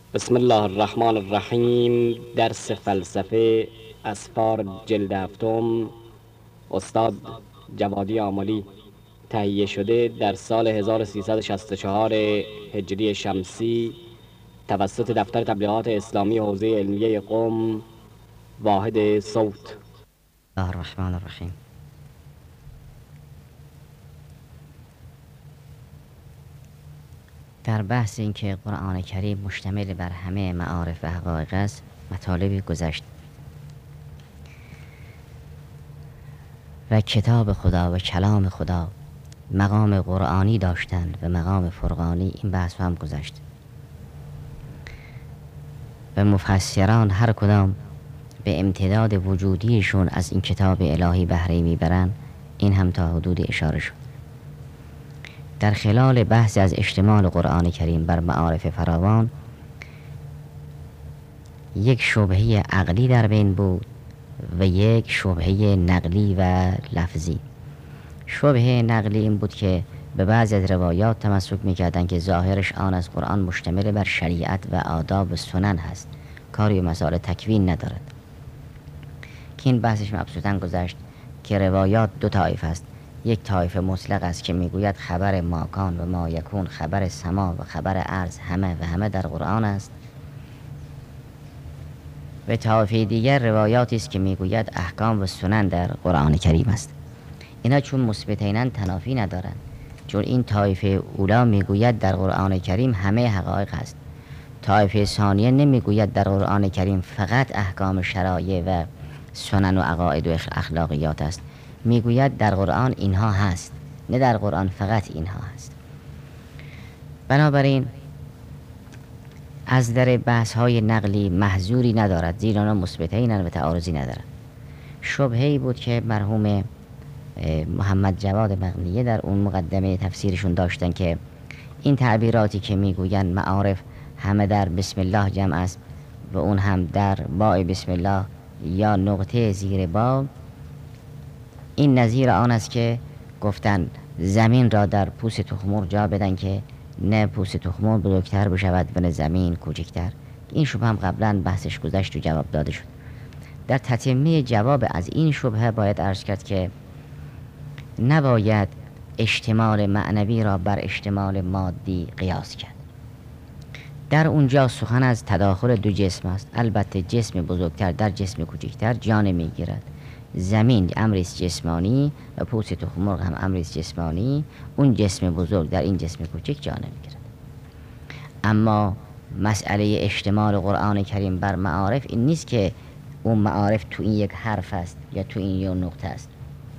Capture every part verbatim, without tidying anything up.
بسم الله الرحمن الرحیم. درس فلسفه اسفار جلد هفتم، استاد جوادی آملی. تهیه شده در سال هزار و سیصد و شصت و چهار هجری شمسی توسط دفتر تبلیغات اسلامی حوزه علمیه قم، واحد صوت. الله الرحمن الرحیم. در بحث اینکه قرآن کریم مشتمل بر همه معارف و حقایق است، مطالبی گذشت و کتاب خدا و کلام خدا مقام قرآنی داشتند و مقام فرقانی. این بحث هم گذشت و مفسران هر کدام به امتداد وجودیشون از این کتاب الهی بهره میبرند. این هم تا حدود اشاره شد. در خلال بحث از اشتمال قرآن کریم بر معارف فراوان، یک شبهه عقلی در بین بود و یک شبهه نقلی و لفظی. شبهه نقلی این بود که به بعضی از روایات تمسک میکردن که ظاهرش آن از قرآن مشتمل بر شریعت و آداب و سنن هست، کاری و مسائل تکوین ندارد، که این بحثش مبسوطاً گذشت که روایات دو طایف است. یک طایفه مطلق است که میگوید خبر ماکان و ما یکون، خبر سما و خبر ارض همه و همه در قرآن است، و طایفه دیگر روایاتی است که میگوید احکام و سنن در قرآن کریم است. اینا چون مثبتینن تنافی ندارند، چون این طایفه اولا میگوید در قرآن کریم همه حقایق است، طایفه ثانیه نمیگوید در قرآن کریم فقط احکام شرایع و سنن و عقاید و اخلاقیات است، میگوید در قرآن اینها هست، نه در قرآن فقط اینها هست. بنابراین از در بحث های نقلی محظوری ندارد، زیرا آنها مثبتینند و تعارضی ندارد. شبهه‌ای بود که مرحوم محمد جواد مغنیه در اون مقدمه تفسیرشون داشتن که این تعبیراتی که میگویند معارف همه در بسم الله جمع است و اون هم در باء بسم الله یا نقطه زیر با، این نظیر آن است که گفتن زمین را در پوست تخمر جا بدن که نه پوست تخمر بزرگتر بشود و نه زمین کوچکتر. این شبه هم قبلا بحثش گذشت و جواب داده شد. در تتمه جواب از این شبهه باید عرض کرد که نباید اشتمال معنوی را بر اشتمال مادی قیاس کرد. در اونجا سخن از تداخل دو جسم است. البته جسم بزرگتر در جسم کوچکتر جان میگیرد. زمین امریست جسمانی و پوست تخمرغ هم امریست جسمانی، اون جسم بزرگ در این جسم کوچک جان میگیرد. اما مسئله اشتمال قرآن کریم بر معارف این نیست که اون معارف تو این یک حرف است یا تو این یک نقطه است.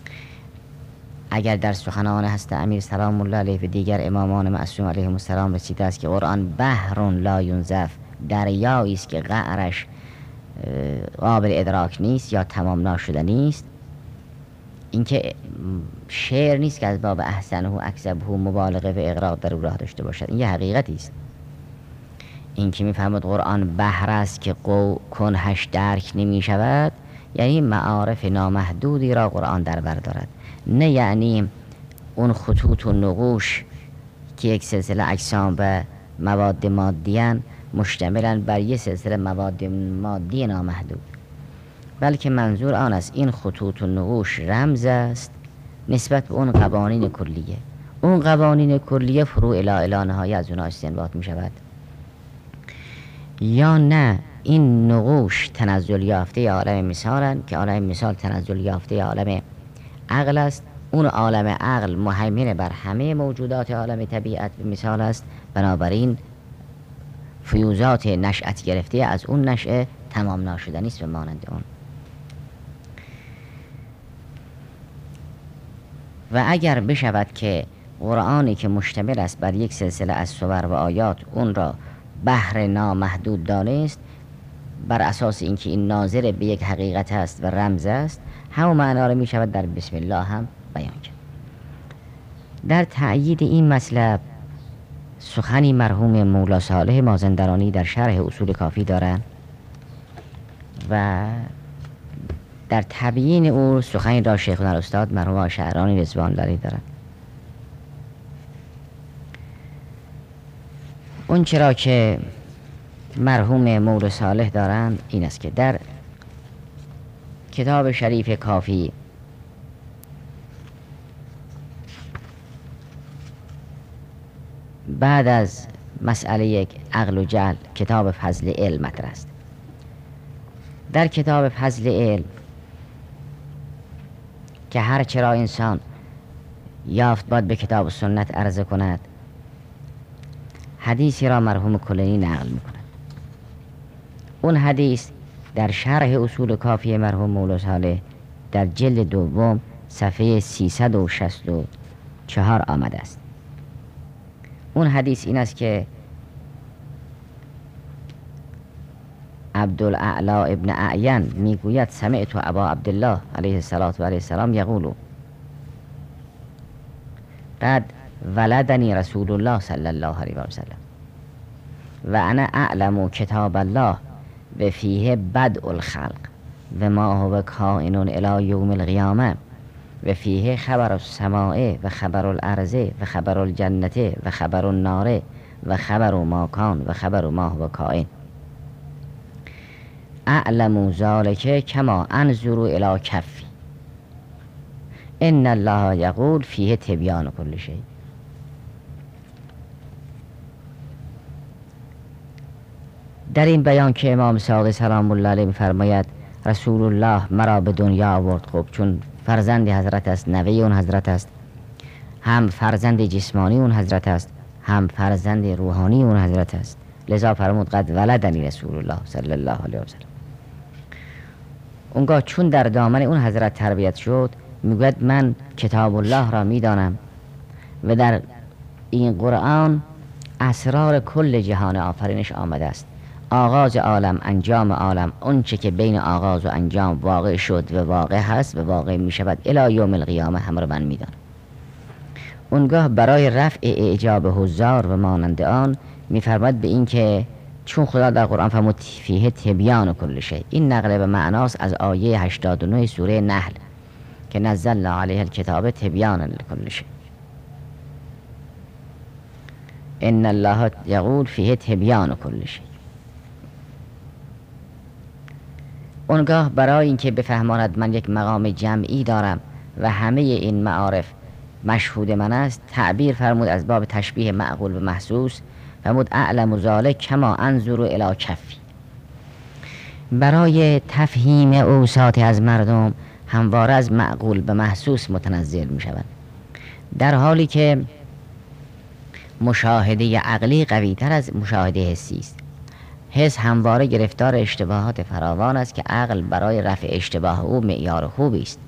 اگر در سخنان هست امیر سلام الله علیه و دیگر امامان معصوم علیهم السلام رسیده است که قرآن بحر لا ینزف، دریایی است که قعرش قابل ادراک نیست یا تمام ناشدنی است، اینکه شعر نیست که از باب احسنه و اکذبه مبالغه و اغراق در او راه داشته باشد، این یه حقیقتی است. این که میفهمد قرآن بحر است که کنهش درک نمی شود، یعنی معارف نامحدودی را قرآن در بر دارد، نه یعنی اون خطوط و نقوش که یک سلسله اجسام و مواد مادیان مشتملن بر یک سلسله مواد مادی نامحدود، بلکه منظور آن است این خطوط و نقوش رمز است نسبت به اون قوانین کلیه. اون قوانین کلیه فروع الی الی نهایه از اونها استنباط می شود، یا نه این نقوش تنزل یافته عالم مثالن که عالم مثال تنزل یافته عالم عقل است. اون عالم عقل مهیمن بر همه موجودات عالم طبیعت به مثال است، بنابراین فیوزات نشأت گرفته از اون نشأه تمام ناشدنی است به مانند اون. و اگر بشود که قرآنی که مشتمل است بر یک سلسله از صور و آیات اون را بحر نامحدود دانست، بر اساس اینکه این ناظر به یک حقیقت است و رمز است، همون معنا را می شود در بسم الله هم بیان کرد. در تأیید این مطلب سخنی مرحوم مولا صالح مازندرانی در شرح اصول کافی دارند و در تبیین او سخنی را شیخنا الاستاد مرحوم شعرانی رضوان الله دارند. اون چرا که مرحوم مولا صالح دارند این است که در کتاب شریف کافی بعد از مسئله یک عقل و جهل کتاب فضل علم مطرح است. در کتاب فضل علم که هر چرا انسان یافت باید به کتاب و سنت عرضه کند، حدیثی را مرحوم کلینی نقل میکند. اون حدیث در شرح اصول کافی مرحوم مولا صالح در جلد دوم صفحه سیصد و شصت و چهار آمده است. اون حدیث این است که عبدالاعلی ابن اعین میگوید سمعت ابا عبدالله علیه الصلاة و علیه السلام یقول قد ولدنی رسول الله صلی الله علیه و سلم و انا اعلم کتاب الله و فیه بدء الخلق و ما هو کائن الی یوم القیامه و فیه خبر السماء و خبر الارض و خبر الجنة و خبر النار و خبر ما کان و خبر ما هو کائن اعلم ذلك کما انظر الی کفی ان الله یقول فیه تبیان کل شیء. در این بیان که امام صادق سلام الله علیه می‌فرماید رسول الله مرا به دنیا آورد، خب چون فرزند حضرت است، نوی اون حضرت است، هم فرزند جسمانی اون حضرت است، هم فرزند روحانی اون حضرت است، لذا فرمود قد ولدنی رسول الله صلی الله علیه و سلم. اونگاه چون در دامن اون حضرت تربیت شد میگوید من کتاب الله را میدانم و در این قرآن اسرار کل جهان آفرینش آمده است، آغاز عالم، انجام عالم، اون چه که بین آغاز و انجام واقع شد و واقع هست و واقع می شود الی یوم القیامه هم را من میدانم. اونگاه برای رفع اعجاب حضار و مانند آن میفرماد به این که چون خدا در قرآن فرمود فیه تبیان کل شیء، این نقل به معناست از آیه هشتاد و نه سوره نحل که نزلنا علیه الکتاب تبیانا لکل شیء. ان الله یقول فیه تبیان کل شیء. اونگاه برای اینکه بفهماند من یک مقام جمعی دارم و همه این معارف مشهود من است، تعبیر فرمود از باب تشبیه معقول و محسوس، فرمود اعلم ذلک کما انظر الی کفی. برای تفهیم اوساط از مردم همواره از معقول به محسوس متنزل می شود، در حالی که مشاهده عقلی قوی تر از مشاهده حسی است. حس همواره گرفتار اشتباهات فراوان است که عقل برای رفع اشتباه او معیار خوبی است،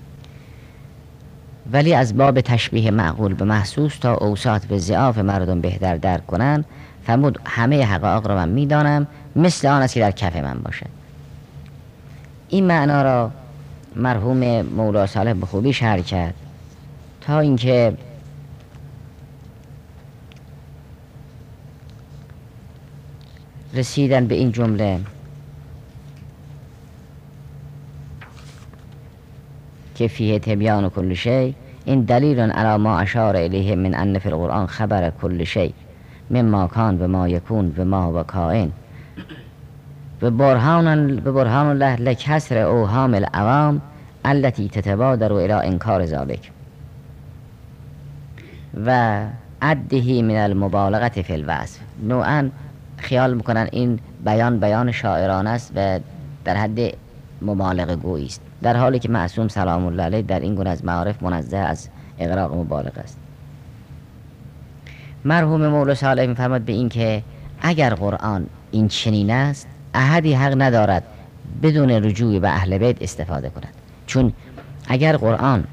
ولی از باب تشبیه معقول به محسوس تا اوساط به ضعاف مردم بهتر درک کنند، فرمود همه حقایق را من میدانم مثل آن است که در کف من باشد. این معنا را مرحوم مولا صالح به خوبی شرح کرد تا اینکه رسیدن به این جمله که فیه تبیان کل شیء، این دلیل علی ما اشار الیه من ان فی القرآن خبر کل شیء مما کان و ما یکون و ما و کائن و برهان به برهان الله لکسر اوهام العوام التي تتبادر الى انکار ذلك و عده من المبالغه فی الوصف. نوعا خیال میکنن این بیان بیان شاعرانه است و در حد مبالغه گویی است، در حالی که معصوم سلام الله علیه در این گونه از معارف منزه از اغراق مبالغه است. مرحوم مولا صالح می‌فرماد به این که اگر قرآن این چنین است، احدی حق ندارد بدون رجوع به اهل بیت استفاده کند، چون اگر قرآن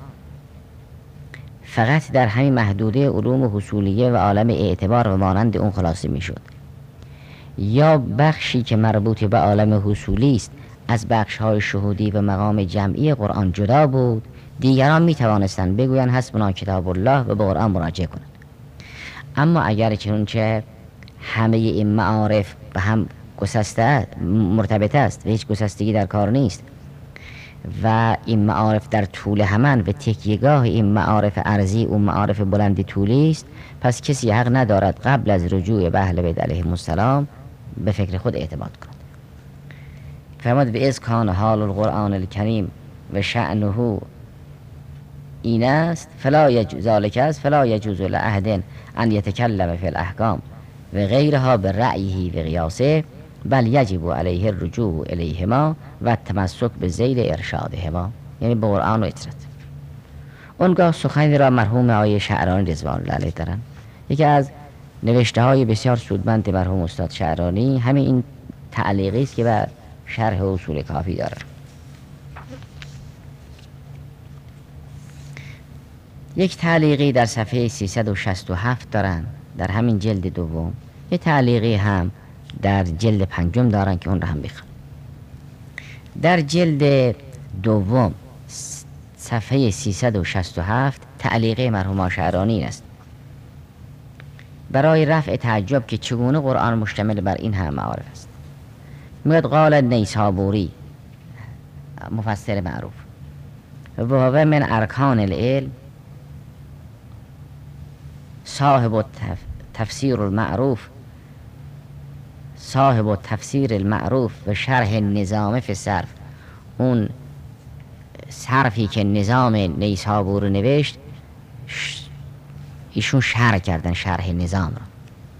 فقط در همین محدوده علوم حصولیه و عالم اعتبار و مانند اون خلاصه میشد، یا بخشی که مربوط به عالم حصولی است از بخش‌های شهودی و مقام جمعی قرآن جدا بود، دیگران می توانستند بگویند حسبنا کتاب الله و به قرآن مراجعه کنند. اما اگر چنانچه همه این معارف به هم گسسته مرتبط است و هیچ گسستگی در کار نیست و این معارف در طول همان و تکیهگاه این معارف ارضی و معارف بلند طولی است، پس کسی حق ندارد قبل از رجوع به اهل بیت علیهم السلام به فکر خود اعتماد کند. فرمود به از کان حال القرآن الکریم و شأنه این است فلا یجوز ذالک است فلا یجوز لأحد ان یتکلم فی الاحکام و غیرها به رأیه و قیاسه بل یجب علیه الرجوع الیهما و التمسک به ذیل ارشادهما، یعنی به قرآن و اطرت. اونگاه سخنی را مرحوم آقای شعرانی رضوان الله علیه دارن. یکی از نوشته های بسیار سودمند مرحوم استاد شعرانی همین این تعلیقی است که بر شرح اصول کافی داره. یک تعلیقی در صفحه سیصد و شصت و هفت دارن در همین جلد دوم، یک تعلیقی هم در جلد پنجم دارن که اون را هم بخونم. در جلد دوم صفحه سیصد و شصت و هفت تعلیقی مرحوم شعرانی است برای رفع تعجب که چگونه قرآن مشتمل بر این هم معارف است. میگوید قال النیسابوری مفسر معروف و هو من ارکان العلم صاحب التف... تفسیر المعروف صاحب التفسیر المعروف و شرح النظام فی الصرف، اون صرفی که نظام نیسابور نوشت ایشون شرح کردن، شرح نظام را.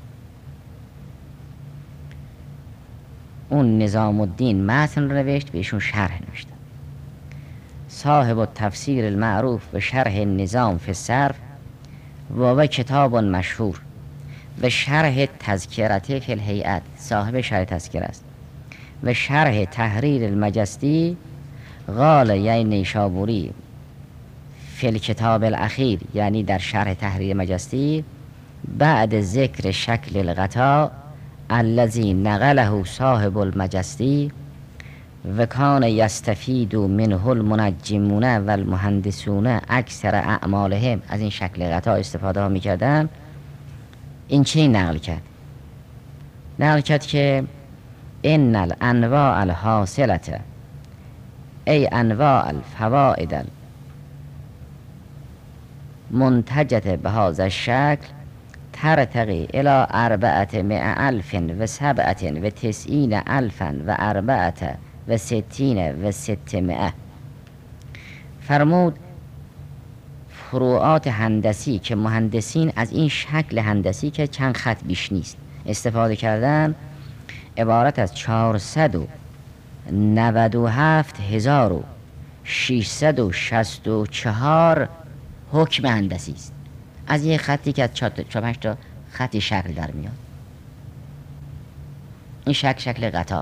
اون نظام الدین متن رو نوشت و ایشون شرح نوشتن. صاحب التفسیر المعروف و شرح النظام فی الصرف و و کتاب مشهور و شرح تذکرته فی الهیئت، صاحب شرح تذکره است، و شرح تحریر المجستی قال یعنی نیشابوری فی الکتاب الاخیر، یعنی در شرح تحریر مجستی بعد ذکر شکل الغطا الذی نقله صاحب المجستی و کان یستفید منه المنجمون و المهندسون اکثر اعمالهم، از این شکل غطا استفاده ها میکردن. این چی نقل کرد؟ نقل کرد که ان الانواع الحاصلة ای انواع الفوائد منتجة بهذا الشکل ترتقی الى اربعت مئة الف و سبعت و تسعین الفا و اربعت و ستین و ستمائه. فرمود فروعات هندسی که مهندسین از این شکل هندسی که چند خط بیش نیست استفاده کردن عبارت از چهارصد و نود و هفت هزار و ششصد و شصت و چهار حکم هندسی است. از یک خطی که از چهار پنج تا خطی شکل در میاد. این شکل شکل غطا.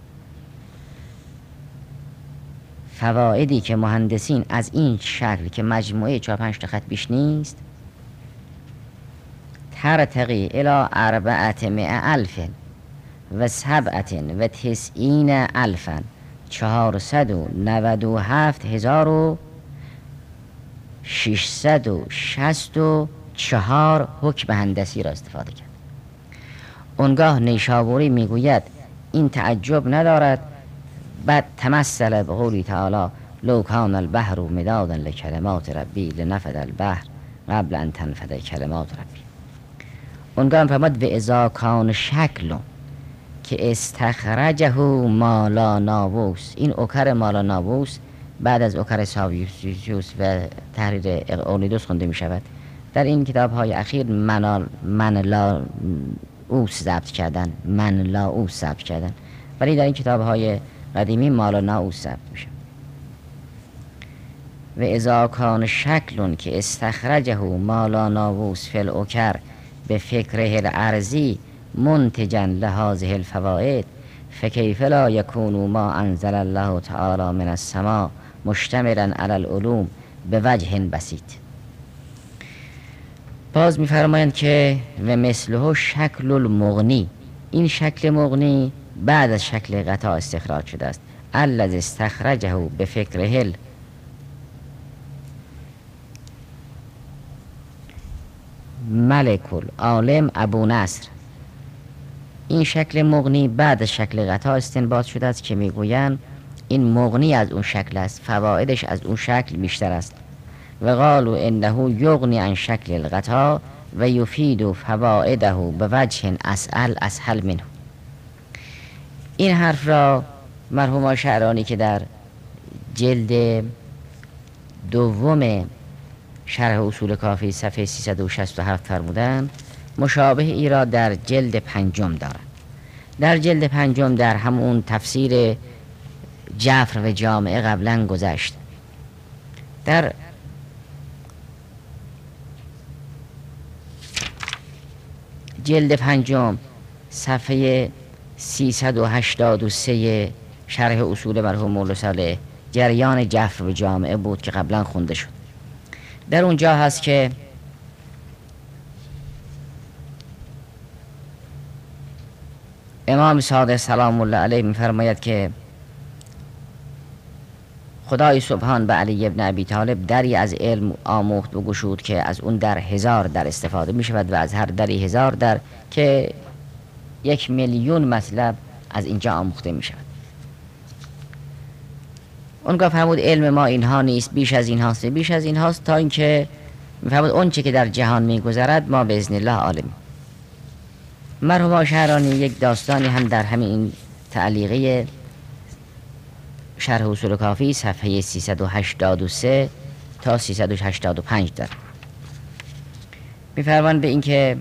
فوائدی که مهندسین از این شکل که مجموعه چهار پنج تا خط بیش نیست ترتقی الی اربعت مئة الف و سبعت و تسعین الفا، چهارصد و نود و هفت هزار و ششصد و شصت و چهار حکم هندسی را استفاده کرد. اونگاه نیشابوری میگوید این تعجب ندارد، بعد تمثل به قولی تعالی لو کان البحر مدادا لکلمات ربی لنفد البحر قبل ان تنفد کلمات ربی. اونگاه فرمود و اذا کان شکل که استخرجه مالا نابوس، این اوکر مالا نابوس بعد از اوکر ساویوس و تحریر اورنیدوس خونده می شود. در این کتاب های اخیر منال من لا اوس ضبط کردن، من لا اوس ضبط کردن، ولی در این کتاب های قدیمی مالا ناوس ضبط می شود. و اذا کان شکل که استخرجه مالا ناوس فی الاوکر به فکره الارضی منتجا لهذه الفوائد فکیف لا یکون ما انزل الله تعالی من السماء مشتملا علی العلوم به وجه بسیط. باز میفرمایند که و مثله شکل المغنی، این شکل مغنی بعد از شکل غطا استخراج شده است. الذی استخرجه به فکره ملک العالم ابو نصر، این شکل مغنی بعد از شکل غطا استنباط شده است که میگویند این مغنی از اون شکل است، فوائدش از اون شکل بیشتر است. و قالوا انه یغنی عن شکل الغطا و یفید فوائده به وجه اسهل اسهل منه. این حرف را مرحوم شعرانی که در جلد دوم شرح اصول کافی صفحه سیصد و شصت و هفت فرمودند، مشابه ای را در جلد پنجم دارد. در جلد پنجم در همون تفسیر جفر و جامعه قبلا گذشت. در جلد پنجم صفحه سیصد و هشتاد و سه شرح اصول مرحوم مولا صالح جریان جفر و جامعه بود که قبلا خونده شد. در اونجا هست که امام صادق سلام الله علیه می‌فرماید که خدای سبحان به علی ابن ابی طالب دری از علم آموخت و گشود که از اون در هزار در استفاده می شود و از هر دری هزار در که یک میلیون مطلب از اینجا آموخته می شود. اونگاه فرمود علم ما اینها نیست، بیش از این هاست، بیش از این هاست، تا اینکه فرمود اون چه که در جهان می گذرد ما به اذن الله عالم. مرحوم شعرانی یک داستانی هم در همین تعلیقه شرح اصول کافی صفحه سیصد و هشتاد و سه تا سیصد و هشتاد و پنج دارد. می‌فرمایند به اینکه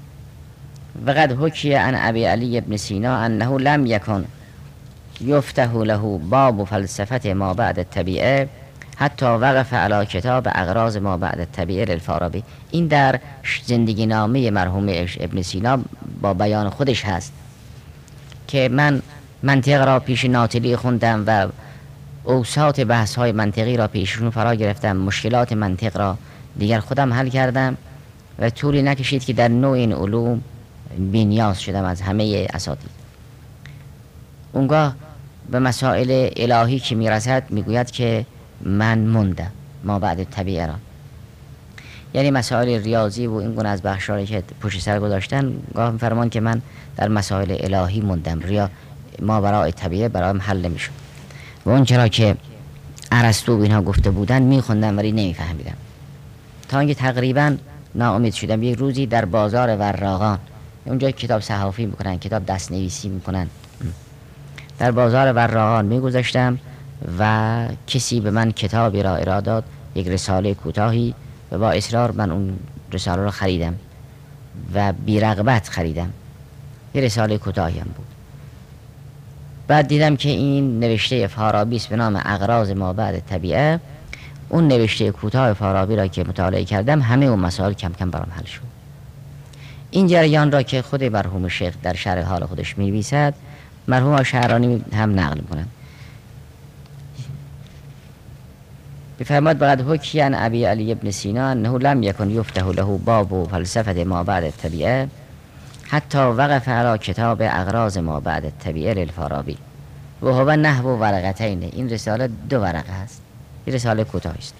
وقد حکی عن ابی علی ابن سینا انه لم یکن یفتح له باب فلسفه ما بعد الطبیعه حتی وقف علی کتاب اغراض ما بعد الطبیعه للفارابی. این در زندگی نامه مرحوم ابن سینا با بیان خودش هست که من منطق را پیش ناطلی خوندم و اوساط بحث های منطقی را پیششون فرا گرفتم، مشکلات منطق را دیگر خودم حل کردم و طولی نکشید که در نوع این علوم بی‌نیاز شدم از همه اساتید. اونگاه به مسائل الهی که میرسد میگوید که من موندم ما بعد طبیعه را، یعنی مسائل ریاضی و این گونه از بخشاری که پشت سر گذاشتن، گاه میفرمان که من در مسائل الهی موندم، ریا ما برای طبیعه برایم حل نمیشد و اون چرا که ارسطو اینها گفته بودن میخوندم ولی نمیفهمیدم، تا اینکه تقریبا ناامید شدم. یک روزی در بازار وراقان، اونجا کتاب صحافی میکنن، کتاب دست نویسی میکنن، در بازار وراقان میگذاشتم و کسی به من کتابی را ارائه داد، یک رساله کوتاهی، و با اصرار من اون رساله را خریدم و بی رغبت خریدم. یه رساله کوتاهی هم بود. بعد دیدم که این نوشته فارابی است به نام اغراض ما بعد طبیعه. اون نوشته کوتاه فارابی را که مطالعه کردم همه اون مسائل کم کم برام حل شد. این جریان را که خود مرحوم شیخ در شرح حال خودش می‌نویسد، مرحوم شعرانی هم نقل می‌کنند. بفرماد بعد حکی عن ابی علی ابن سینا انه لم یکن یفتح له باب فلسفه ما بعد الطبیعه حتی وقف علی کتاب اغراض ما بعد الطبیعه للفارابی و هو نحو ورقتین. این رساله دو ورقه است، این رساله کوتاه است.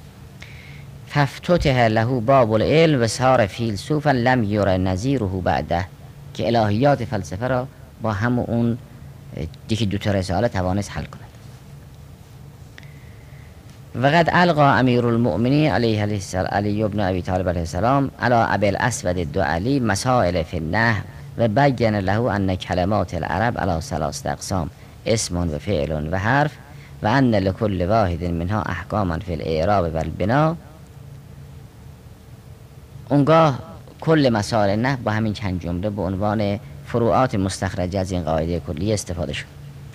فافتتح له باب العلم و صار فیلسوفا لم یر نظیره بعده، که الهیات فلسفه را با هم اون دیگه دو تا رساله توانست حل کند. وقد القى امیر المؤمنین علیه السلام علی ابن ابی طالب علیه السلام علی ابی الاسود الدؤلی مسائل فی النحو و بین له ان کلمات العرب علی ثلاثه اقسام اسم و فعل و حرف و ان لكل واحد منها احکاما فی الاعراب و البنا. اونگاه کل مسائل نحو با همین چند جمله به عنوان فروعات مستخرجه از این قاعده کلی استفاده شد.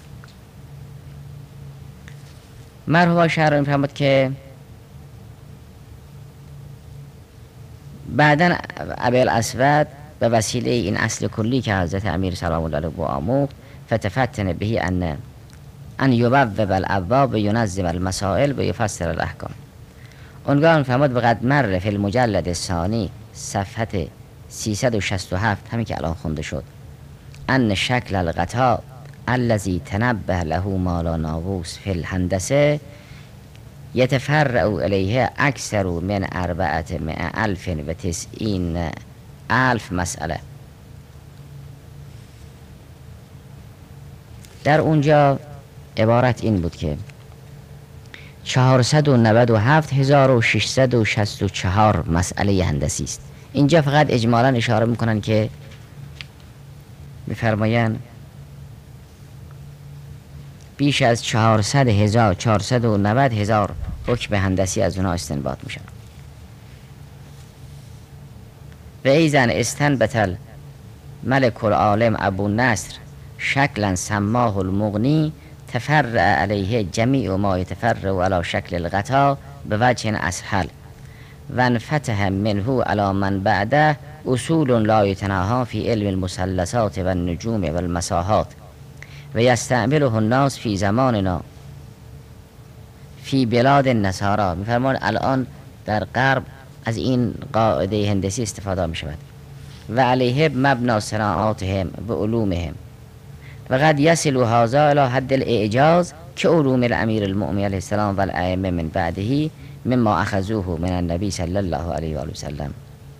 مرحوم شعرانی می‌فرماید که بعداً ابی الاسود به وسیله این اصل کلی که حضرت امیر سلام الله علیه آموخت فتفتن به ان ان یبوب الابواب و ینظم المسائل و یفسر الاحکام. اونگاه می‌فرماید وقد مر فی المجلد الثانی صفحه سیصد و شصت و هفت همین که الان خونده شد ان شکل القطاع الذي تنبه له مالا ناووس فی الهندسه یتفرع الیه اکثر من اربعت مئة الف و تسعین الف مسئله. در اونجا عبارت این بود که چهارصد و نود و هفت هزار و ششصد و شصت و چهار مسئله هندسی است. اینجا فقط اجمالا اشاره میکنن که میفرمایند بیش از چهارصد هزار چهارصد و نود هزار حکم هندسی از اونها استنباط می شود. و ایزن استنبت ملک العالم ابو نصر شکلا سماه المغنی تفرع علیه جمیع ما یتفرع علی شکل الغطا به وجه اسهل و انفتح منه علی من بعده اصول لا یتناها فی علم المثلثات و النجوم و المساحات و یستعمله الناس فی زماننا فی بلاد النصارا. میفرمان الان در غرب از این قاعده هندسی استفاده می شود و علیه مبنا صناعاتهم و علومهم و قد یصل هذا الى حد الاعجاز که علوم الامیر المؤمن علیه السلام و الائمه من بعده مما اخذوه من النبی صلی الله علیه و آله و سلم.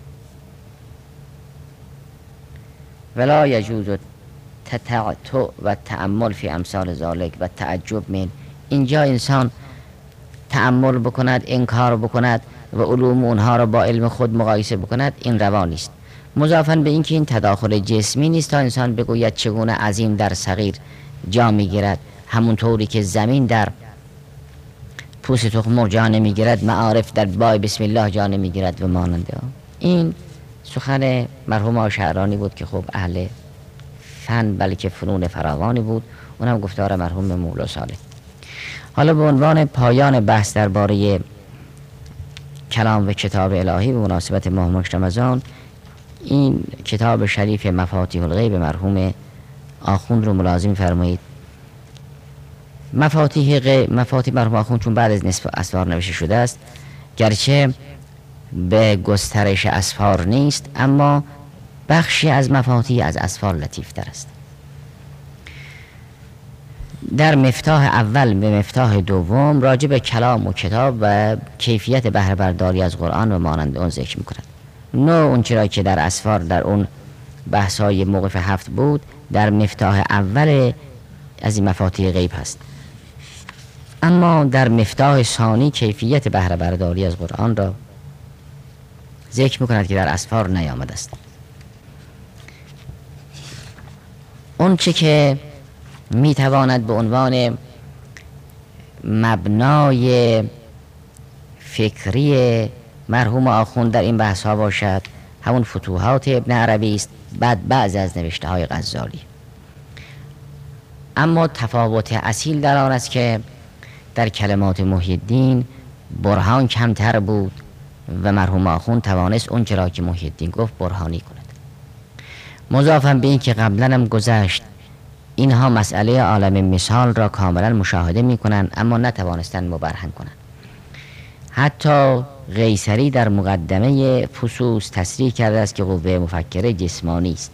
ولا یجوز تتعتع و تأمل فی امثال ذالک و تعجب من. اینجا انسان تأمل بکند، انکار بکند و علوم اونها را با علم خود مقایسه بکند، این روا نیست. مضافاً به اینکه این تداخل جسمی نیست تا انسان بگوید چگونه عظیم در صغیر جا میگیرد، همونطوری که زمین در پوست تخم جا نمیگیرد، معارف در بای بسم الله جا نمیگیرد و ماننده. این سخن مرحوم شعرانی بود که خب اهل فن بلکه فنون فراوانی بود، اونم گفتار مرحوم مولا صالح. حالا به عنوان پایان بحث درباره کلام و کتاب الهی به مناسبت ماه مشت رمضان، این کتاب شریف مفاتیح الغیب مرحوم آخوند رو ملازم فرمایید. مفاتیح غیب، مفاتیح مرحوم آخوند چون بعد از نصف اسفار نوشته شده است، گرچه به گسترش اسفار نیست اما بخشی از مفاتیح از اسفار لطیف تر است. در مفتاح اول به مفتاح دوم راجع به کلام و کتاب و کیفیت بهره برداری از قرآن و مانند اون ذکر می‌کند. نوع اون چرا که در اسفار در اون بحث‌های موقف هفت بود در مفتاح اول از این مفاتیح غیب هست، اما در مفتاح ثانی کیفیت بهره برداری از قرآن را ذکر می‌کند که در اسفار نیامده است. اون چه که میتواند به عنوان مبنای فکری مرحوم آخوند در این بحث ها باشد همون فتوحات ابن عربی است، بعد بعض از نوشته های غزالی. اما تفاوت اصیل در آن است که در کلمات محی الدین برهان کمتر بود و مرحوم آخوند توانست اون چرا که محی الدین گفت برهانی کند. مضافاً به این که قبلا هم گذشت اینها مسئله عالم مثال را کاملا مشاهده می کنند اما نتوانستند مبرهن کنند. حتی قیصری در مقدمه فصوص تصریح کرده است که قوه مفکره جسمانی است.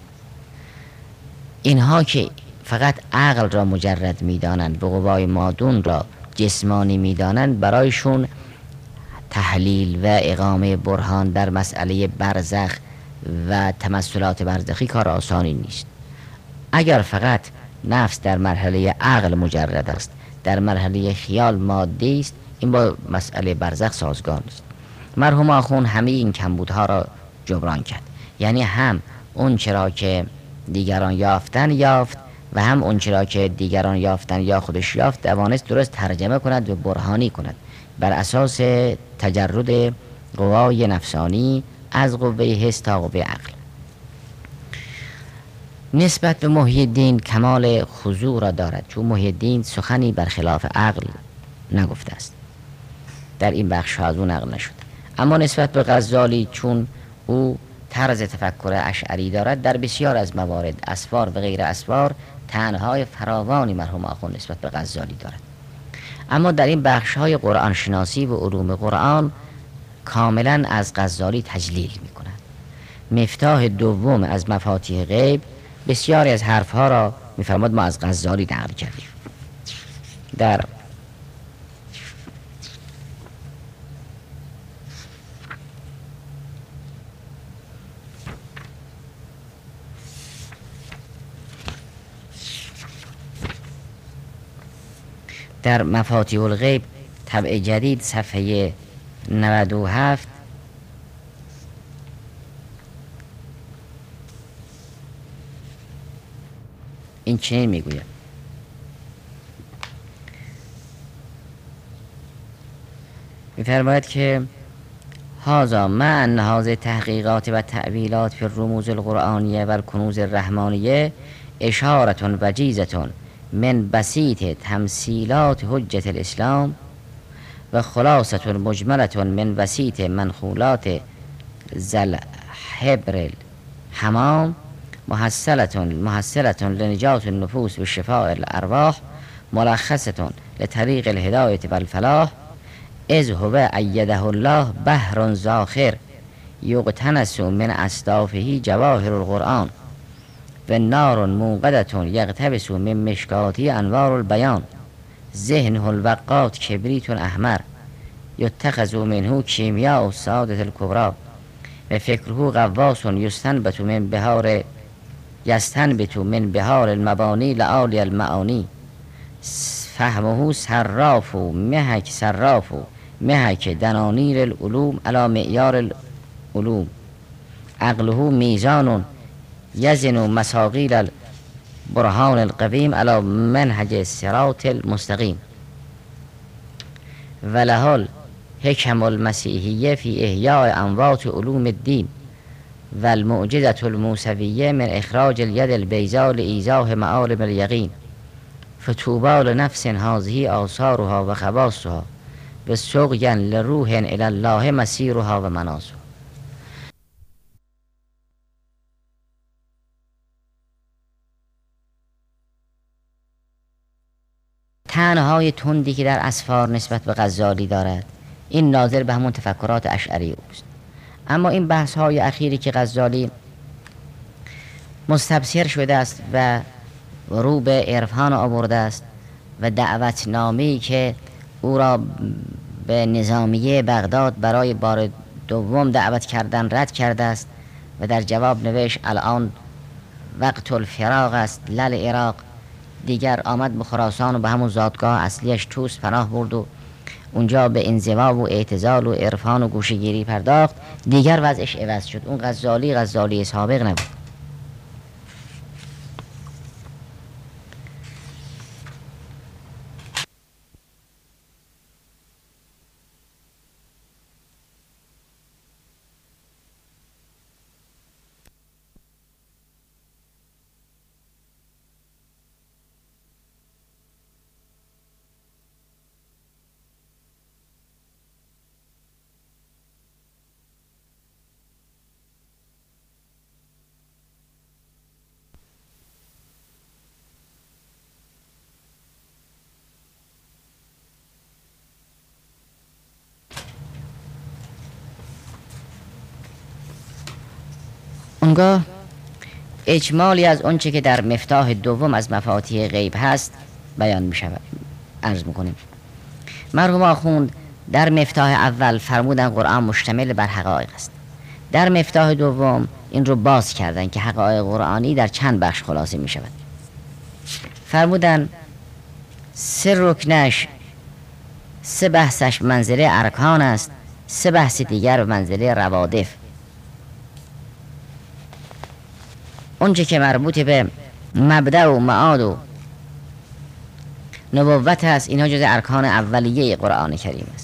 اینها که فقط عقل را مجرد می دانند، به قوای مادون را جسمانی می دانند، برایشون تحلیل و اقامه برهان در مسئله برزخ و تمثلات برزخی کار آسانی نیست. اگر فقط نفس در مرحله عقل مجرد است، در مرحله خیال مادی است، این با مسئله برزخ سازگار است. مرحوم آخوند همه این کمبودها را جبران کرد، یعنی هم اون چرا که دیگران یافتن یافت و هم اون چرا که دیگران یافتن یا خودش یافت توانست درست ترجمه کند و برهانی کند بر اساس تجرد قوای نفسانی از قوه حس تا قوه عقل. نسبت به محی الدین کمال خضوع را دارد، چون محی الدین سخنی برخلاف عقل نگفته است، در این بخش از او نقل نشد. اما نسبت به غزالی چون او طرز تفکر اشعری دارد، در بسیار از موارد اسفار و غیر اسفار طعنهای فراوانی مرحوم آخوند نسبت به غزالی دارد. اما در این بخش های قرآن شناسی و علوم قرآن کاملا از غزالی تجلیل می کند. مفتاح دوم از مفاتیح غیب بسیاری از حرفها را می‌فرماد ما از غزالی نقل کردیم. در در مفاتیح الغیب طبع جدید صفحه نود و هفت این چنین میگوید: می‌فرماید که هذا مع ان هذه تحقیقات و تعویلات فی الرموز القرآنیه و الکنوز الرحمانیه اشارة وجیزة من بسیط تمثیلات حجة الاسلام و خلاصة مجملة من بسیط منخولات ذل حبر الحمام محصلة محصلة لنجاة النفوس و شفاء الارواح ملخصة لطریق الهدایة و الفلاح اذ هو ایده الله بحر زاخر یغتنس من اصدافه جواهر القرآن و نار موقدة یغتبس من مشکاتی انوار البیان ذهنه الوقات کبریت احمر یتخذ منه کیمیا السعادة الکبری و فکره غواص یستنبت من بهار یستنبت من بهار المبانی لعالی المعانی فهمه صراف محک صراف محک دنانیر العلوم علی معیار العلوم عقله میزان یزن مساقیل البرهان القویم علی منهج الصراط المستقیم ولها الحکم المسیحیه فی احیاء اموات علوم الدین و المعجزة الموسویه من اخراج الید البیضاء لایضاح معالم الیقین فطوبی لنفس هذه آثارها و خواصها و سقیا لروح الی الله مسیرها و منازها. طعنه‌های تندی که در اسفار نسبت به غزالی دارد این ناظر به همون تفکرات اشعری اوست. اما این بحث های اخیری که غزالی مستبصر شده است و رو به عرفان آورده است و دعوتنامه‌ای که او را به نظامیه بغداد برای بار دوم دعوت کردن رد کرده است و در جواب نوشت الان وقت الفراق است لل عراق، دیگر آمد به خراسان و به همون زادگاه اصلیش توس پناه برد و اونجا به انزوا و اعتزال و عرفان و گوشه‌گیری پرداخت. دیگر وضعش عوض شد، اون غزالی غزالی سابق نبود. اونگاه اجمالی از اونچه که در مفتاح دوم از مفاتیح غیب هست بیان می شود. عرض میکنیم مرحوم آخوند در مفتاح اول فرمودن قرآن مشتمل بر حقایق است. در مفتاح دوم این رو باز کردن که حقایق قرآنی در چند بخش خلاصه می شود. فرمودن سه رکنش، سه بحثش منزله ارکان است، سه بحث دیگر به منزله روادف. اونچه که مربوط به مبدأ و معاد و نبوت است اینها جز ارکان اولیه قرآن کریم است.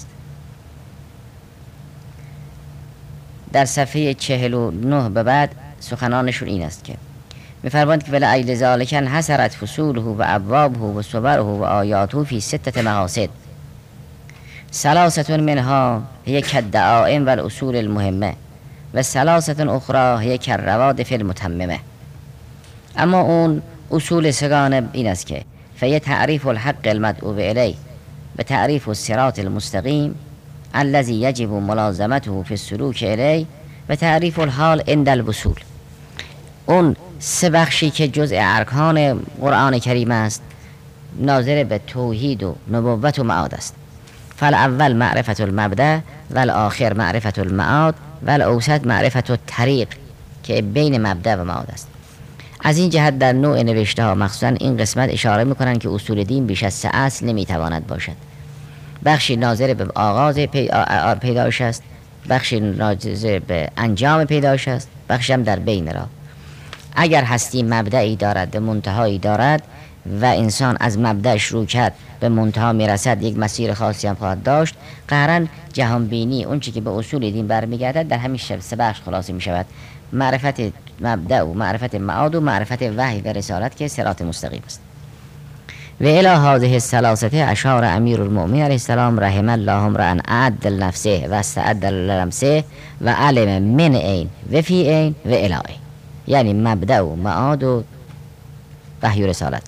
در صفحه چهل و نه به بعد سخنانشون این است که می‌فرمایند که ولعیل ذالک انحصرت فصوله و ابوابه و صوره و آیاته فی ستة مقاصد ثلاثة منها هي كالدعائم والاصول المهمه و ثلاثة اخرى هي كالروادف المتممه. اما اون اصول سگان این است که فهي تعریف الحق المدعو الیه و تعریف الصراط المستقیم الذي يجب ملازمته في السلوك الیه و تعریف الحال عند الوصول. اون سه بخشی که جزء ارکان قرآن کریم است ناظر به توحید و نبوت و معاد است. فالاول معرفت المبدأ و الاخر معرفت المعاد و الاوسط معرفت الطریق که بین مبدأ و معاد است. از این جهت در نوع نوشته ها مخصوصا این قسمت اشاره میکنند که اصول دین بیش از سه اصل نمیتواند باشد. بخشی ناظر به آغاز پیدایش است، بخشی ناظر به انجام پیدایش است، بخشی هم در بین را. اگر هستی مبدعی دارد و منتهایی دارد و انسان از مبدأ شروع کرد به منتها میرسد، یک مسیر خاصی هم خواهد داشت. قهرا جهان بینی اون چی که به اصول دین برمیگردد در همین سه بخش خلاصه می شود: معرفت مبدأ و معرفت معاد و معرفت وحی و رسالت که صراط مستقیم است. و الی هذه الثلاثه اشار امیر المؤمنین علیه السلام رحم الله امرأ اعد لنفسه و استعد لنفسه و علم من عین و فی عین و الی عین، یعنی مبدأ و معاد و وحی و رسالت.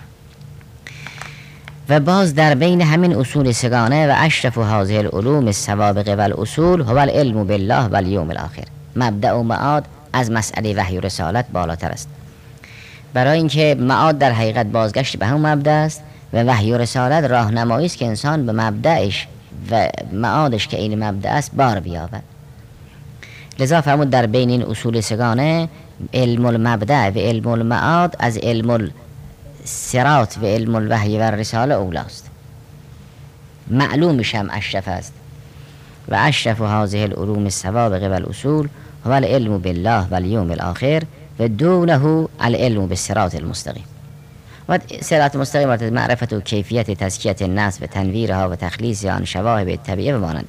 و باز در بین همین اصول سگانه و اشرف هذه العلوم السوابق و الاصول هو العلم بالله و الیوم الاخر، مبدأ و معاد از مسئله وحی و رسالت بالاتر است، برای اینکه معاد در حقیقت بازگشت به همون مبدأ است و وحی و رسالت راهنمایی است که انسان به مبدأش و معادش که این مبدأ است بار بیابد. لذا فرمود در بین این اصول سگانه علم المبدأ و علم المعاد از علم الصراط و علم الوحی و رساله اولاست، معلومش هم اشرف است. و اشرف هذه العلوم السوابق و الاصول هو العلم بالله و الیوم الاخر و دونه العلم بالصراط المستقیم. و صراط مستقیم و معرفت و کیفیت تزکیت النفس و تنویرها و تخلیص آن شواهب الطبیعه و مانند.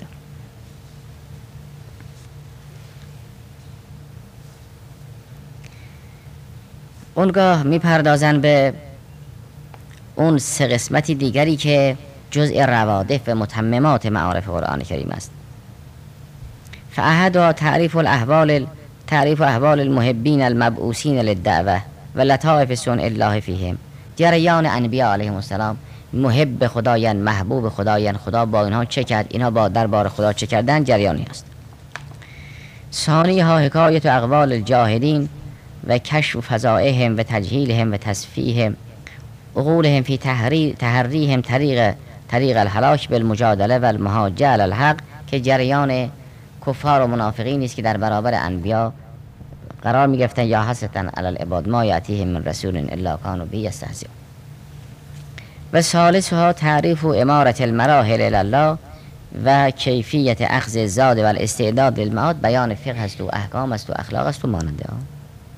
اونگاه میپردازن به اون سه قسمتی دیگری که جزء روادف و متممات معارف قرآن کریم است. فاحدها تعریف الاحوال تعریف احوال المحبین المبعوثین للدعوه و لطائف صنع الله فیهم. جریان انبیاء علیهم السلام محب خدایان، محبوب خدایان، خدا با اینها چه کرد، اینها با دربار خدا چه کردن، جریانی است. ثانی ها حکایت اقوال الجاهلین و کشف فضائهم و تجهیلهم و تصفیهم عقولهم فی تحریهم طریق طریق الهلاک بالمجادله و المحاجه علی الحق، که جریان کفار و منافقین است که در برابر انبیا قرار می گرفتن یا حسرتن علی العباد ما یأتیهم من رسول الا کانوا به یستهزئون. و ثالثها تعریف و امارت المراحل الی الله و کیفیت اخذ الزاد و الاستعداد للمعاد، بیان فقه است و احکام است و اخلاق است و ماننده آن.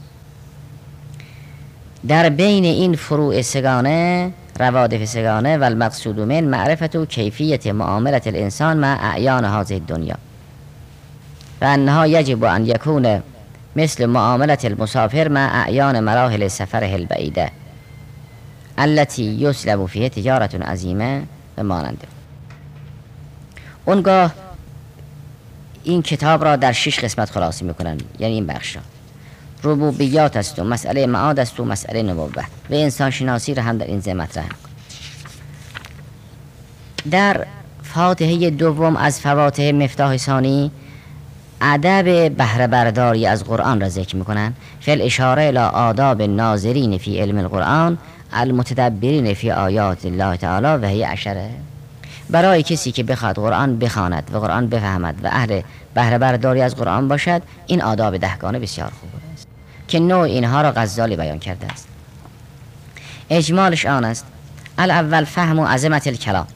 در بین این فروع سگانه روادف سگانه و المقصود من معرفت و کیفیت معاملت الانسان مع اعیان هذه الدنیا و انها یجب ان یکون مثل معاملت المسافر مع اعیان مراحل سفره البعیده التي یسلب فیه تجارت عظیمه و ماننده. اونگاه این کتاب را در شش قسمت خلاصه میکنن، یعنی این بخش را ربوبیات است و مسئله معاد است و مسئله نبوت و انسان شناسی را هم در این ضمن مطرح. در فاتحه دوم از فواتح مفتاح ثانی ادب بهره برداری از قرآن را ذکر میکنن. فل اشاره الی آداب ناظرین فی علم القرآن المتدبرین فی آیات الله تعالی و هی عشره، برای کسی که بخواد قرآن بخواند و قرآن بفهمد و اهل بهره برداری از قرآن باشد، این آداب دهگانه بسیار خوب است که نوع اینها را غزالی بیان کرده است. اجمالش آن است: الاول فهم و عظمت الکلام.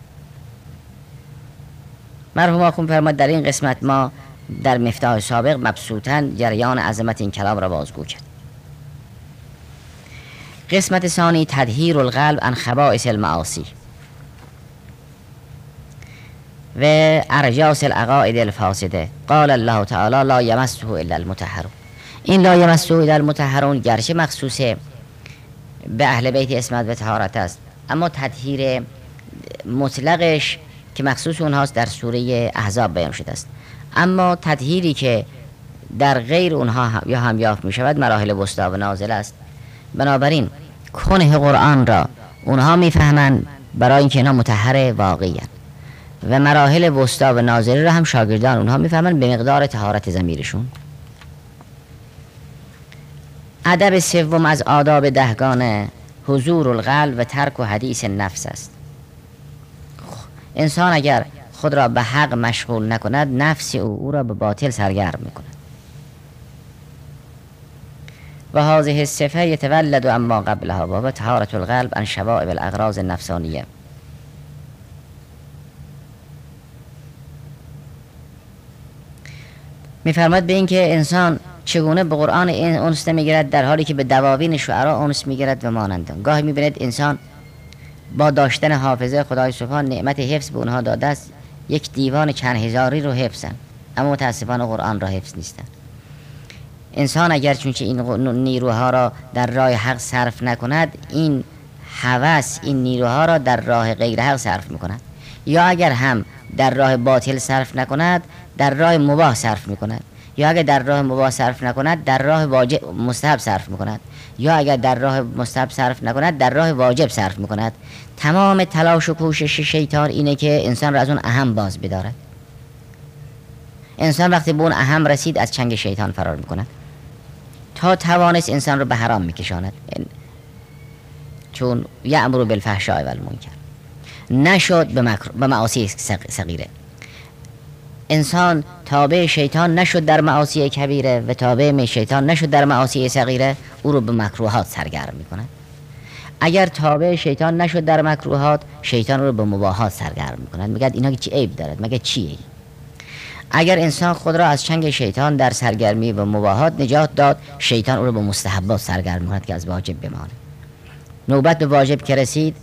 مرحوم آخوند فرمود در این قسمت ما در مفتاح سابق مبسوطاً جریان عظمت این کلام را بازگو کرد. قسمت ثانی تطهیر القلب عن خبائث المعاصی و ارجاس العقائد الفاسده. قال الله تعالی لا یمسه الا المطهرون. این لا یمسه الا المطهرون گرچه مخصوص به اهل بیت عصمت و طهارت است، اما تطهیر مطلقش که مخصوص اونهاست در سوره احزاب بیان شده است، اما تطهیری که در غیر اونها یا هم یافت می شود مراحل وسطی و نازله است. بنابراین کنه قرآن را اونها میفهمند برای اینکه اینها مطهر واقعی هستند و مراحل وسطی و نازله را هم شاگردان اونها میفهمند به مقدار طهارت ضمیرشون. ادب سوم از آداب دهگانه حضور القلب و ترک و حدیث نفس است. انسان اگر خود را به حق مشغول نکند، نفس او او را به باطل سرگرم میکند. و هذه الصفه یتولد اما قبلها و طهارت القلب عن شوائب الاغراض النفسانیه. میفرماد به این که انسان چگونه به قرآن این انس نمیگیرد در حالی که به دواوین شعرا انس میگیرد و مانند. گاهی میبینید انسان با داشتن حافظه خدای سبحان نعمت حفظ به اونها داده است، یک دیوان چند هزاری رو حفظن، اما متاسفانه قرآن را حفظ نیستن. انسان اگر چونچه این نیروها را در راه حق صرف نکند، این هوس این نیروها را در راه غیر حق صرف میکند، یا اگر هم در راه باطل صرف نکند در راه مباح صرف میکند، یا اگر در راه مباح صرف نکند در راه واجب مستحب صرف میکند، یا اگر در راه مستحب صرف نکند در راه واجب صرف میکند. تمام تلاش و کوشش شیطان اینه که انسان را از اون اهم باز بدارد. انسان وقتی به اون اهم رسید از چنگ شیطان فرار میکند تا توانست انسان رو به حرام میکشاند، چون یأمر بالفحشاء و المنکر. نشد به, مکر... به معاصی صغیره. انسان تابع شیطان نشد در معاصی کبیره و تابع شیطان نشد در معاصی صغیره، او رو به مکروهات سرگرم میکنه. اگر تابع شیطان نشد در مکروهات، شیطان رو به مباحات سرگرم میکنه. میگه اینا چی عیب دارد، مگه چیه؟ اگر انسان خود را از چنگ شیطان در سرگرمی و مباحات نجات داد، شیطان او رو به مستحبات سرگرم میکند که از واجب بماند. نوبت به واجب که رسید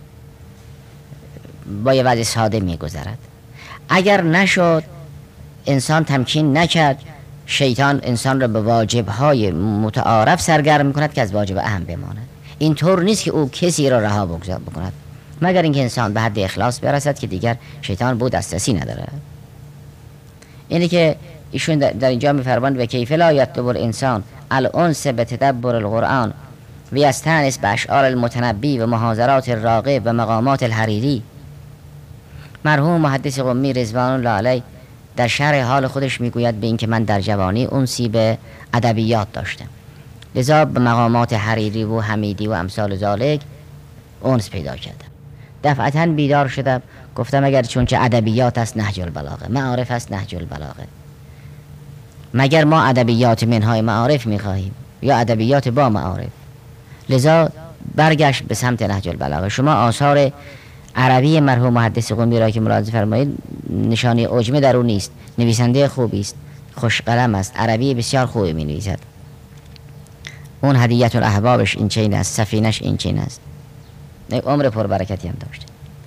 با یه وضع ساده میگذرد. اگر نشد، انسان تمکین نکرد، شیطان انسان را به واجب‌های متعارف سرگرم میکند که از واجب اهم بماند. این طور نیست که او کسی را رها بکند، مگر اینکه انسان به حد اخلاص برسد که دیگر شیطان بود دسترسی نداره. اینه که ایشون در اینجا میفرماند و کیف لا یطلب الانسان الانس به تدبر القرآن و یستانس به اشعار المتنبی و محاضرات الراغب و مقامات الحریری. مرحوم محدث قمی رضوان الله علیه در شرح حال خودش میگوید به اینکه من در جوانی انسی به ادبیات داشتم، لذا به مقامات حریری و حمیدی و امثال ذالک انس پیدا کردم. دفعتا بیدار شدم، گفتم اگر چون که ادبیات است نهج البلاغه، معارف است نهج البلاغه، مگر ما ادبیات منهای معارف میخواهیم یا ادبیات با معارف؟ لذا برگشت به سمت نهج البلاغه. شما آثار عربی مرحوم محدث قمی را که ملاحظه فرمایید، نشانی عجمه در او نیست، نویسنده خوبی است، خوش قلم است، عربی بسیار خوبی می نویسد. اون هدیت الاحبابش این چین است، سفینش این چین است، عمر پربرکتی هم داشته.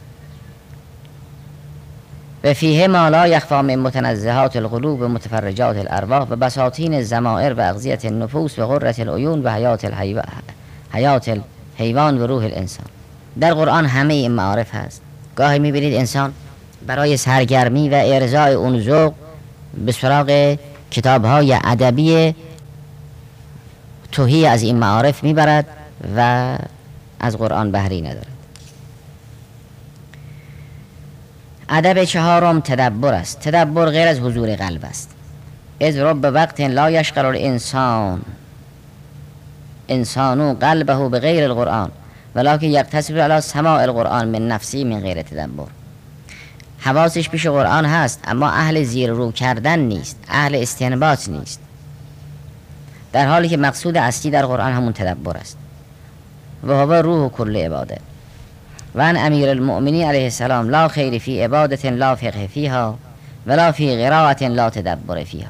و فیه ما لا یخفی من متنزهات القلوب و متفرجات الارواح و بساطین الضمائر و اغذیة النفوس و غرة العیون و حیات الحیو... حیات الحیوان و روح الانسان. در قرآن همه این معارف هست. گاهی میبینید انسان برای سرگرمی و ارضای اون ذوق به سراغ کتاب‌های ادبی تهی از این معارف میبرد و از قرآن بهری ندارد. ادب چهارم تدبر است. تدبر غیر از حضور قلب است. از رب وقت لا یشغل الانسان انسانو قلبه بغیر القرآن ولکن یقتصر علی سماع القرآن من نفسی من غیر تدبر. حواسش پیش قرآن هست اما اهل زیر رو کردن نیست، اهل استنباط نیست، در حالی که مقصود اصلی در قرآن همون تدبر است. و هو روح کل عباده. و ان امیر المؤمنین علیه السلام لا خیر فی عبادت لا فقه فیها ولا فی قراءت لا تدبر فیها.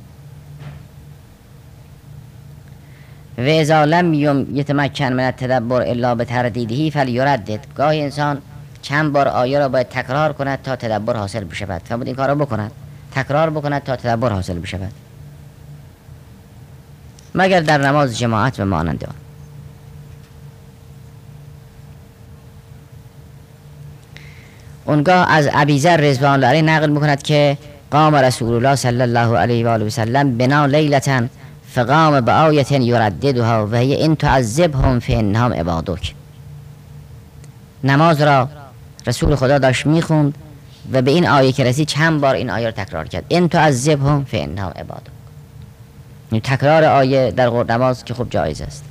و اذا لم یتمکن من التدبر الا بتردیده فلیردد. گاهی انسان چند بار آیه را باید تکرار کند تا تدبر حاصل بشود. فرمود این کار را بکند، تکرار بکند تا تدبر حاصل بشود، مگر در نماز جماعت و مانند آن. اونگاه از ابیذر رضوان الله علیه نقل میکند که قام رسول الله صلی الله علیه و آله و سلم بنا لیلة فقام بآیة یرددها و هی ان تعذبهم فانهم عبادک. نماز را رسول خدا داشت میخوند و به این آیه که رسید چند بار این آیه را تکرار کرد، ان تعذبهم فانهم عبادک. تکرار آیه در نماز که خوب جایز است.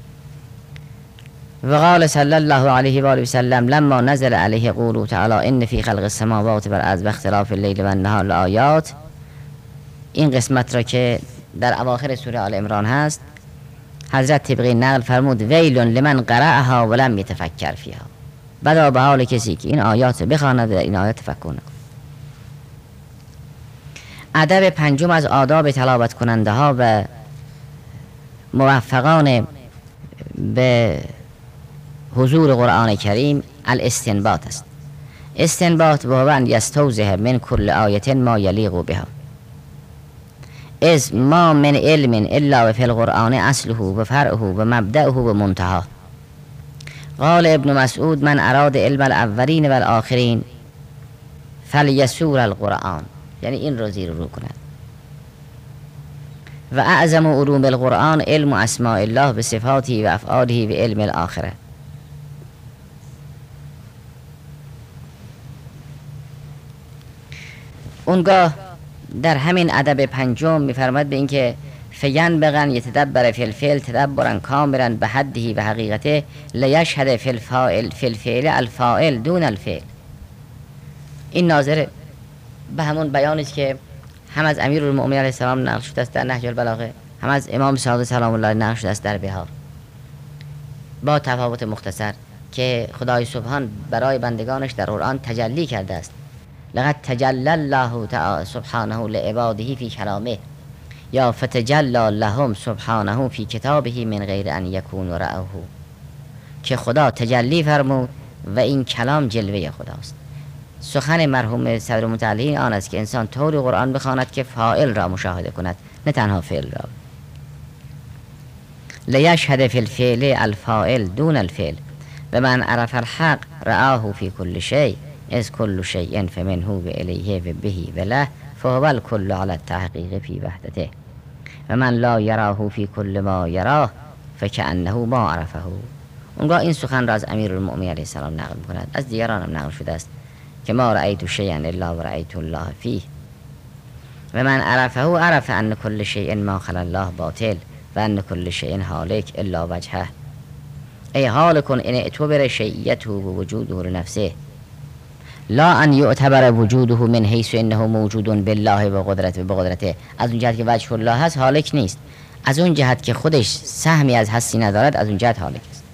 و قال صلی الله علیه و آله و سلم لما نزل علیه قوله تعالی ان فی خلق السماوات والارض و اختلاف اللیل و النهار لآیات. این قسمت را که در اواخر سوره آل عمران هست، حضرت طبقی نقل فرمود ویل لمن قرأها ولم یتفکر فیها. بدا به حال کسی که این آیات بخواند و این آیات تفکر نکند. ادب پنجم از آداب تلاوت کننده ها و موفقان به حضور قرآن کریم الاستنباط است. استنباط و هو ان یستوضح من کل آیه ما یلیق بها، از ما من علم الا فی القرآن اصله و فرعه و مبدأه و منتهاه. قال ابن مسعود من اراد علم الاولین و الاخرین فلیسور القرآن، یعنی این رو زیر رو کند. و اعظم علوم القرآن علم اسماء الله به صفاته و افعاله و علم الاخره. اونگاه در همین ادب پنجم میفرماد به اینکه فین بغن یتدبر فی الفعل تدبرا کاملا به حده و حقیقته لیشهد فی الفاعل فی الفعل الفاعل دون الفعل. این ناظر به همون بیانی است که هم از امیرالمؤمنین علیه السلام نقل شده است در نهج البلاغه، هم از امام صادق سلام الله نقل شده است در بهار، با تفاوت مختصر که خدای سبحان برای بندگانش در قرآن تجلی کرده است. لقد تجلی الله تعالی سبحانه لعباده فی کلامه، یا فتجلی لهم سبحانه فی کتابه من غیر ان یکونوا رأوه، که خدا تجلی فرمود و این کلام جلوه خداست. سخن مرحوم صدر متعلین آن است که انسان طوری قرآن بخواند که فاعل را مشاهده کند، نه تنها فعل را. لیشهد فی الفعل الفاعل دون الفعل و من عرف الحق رآه فی کل شیء از کل شیء فمنه و الیه و بهی و له فهو الکل علی التحقیق فی وحدته و من لا یراه فی کل ما یراه فکأنه ما عرفه. اونگاه این سخن را از امیرالمؤمنین علیه السلام نقل می‌کند، از دیگران هم نقل شده است که ما رأیت شیئا الا و رأیت الله فیه و من عرفه عرف ان کل شیء ما خلا الله باطل و ان کل شیء هالک الا وجهه. ای هالک ان اعتبر شیئیته و وجوده لنفسه لا ان یعتبر وجوده من حیث انه موجود بالله و قدرت و بقدرته. از اون جهت که وجه الله هست هالک نیست، از اون جهت که خودش سهمی از هستی ندارد از اون جهت هالک است.